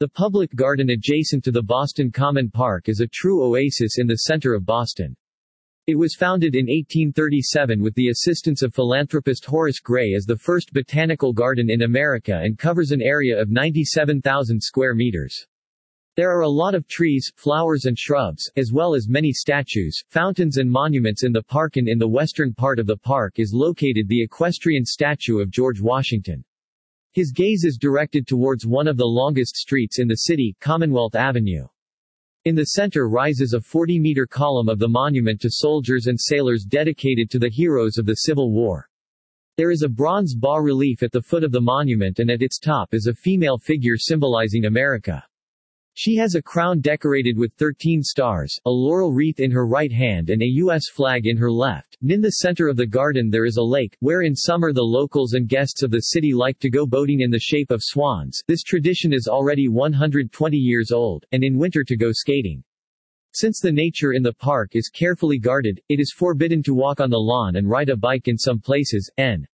The public garden adjacent to the Boston Common Park is a true oasis in the center of Boston. It was founded in 1837 with the assistance of philanthropist Horace Gray as the first botanical garden in America and covers an area of 97,000 square meters. There are a lot of trees, flowers and shrubs, as well as many statues, fountains and monuments in the park, and in the western part of the park is located the equestrian statue of George Washington. His gaze is directed towards one of the longest streets in the city, Commonwealth Avenue. In the center rises a 40-meter column of the monument to soldiers and sailors dedicated to the heroes of the Civil War. There is a bronze bas-relief at the foot of the monument, and at its top is a female figure symbolizing America. She has a crown decorated with 13 stars, a laurel wreath in her right hand and a U.S. flag in her left. In the center of the garden there is a lake, where in summer the locals and guests of the city like to go boating in the shape of swans. This tradition is already 120 years old, and in winter to go skating. Since the nature in the park is carefully guarded, it is forbidden to walk on the lawn and ride a bike in some places. N.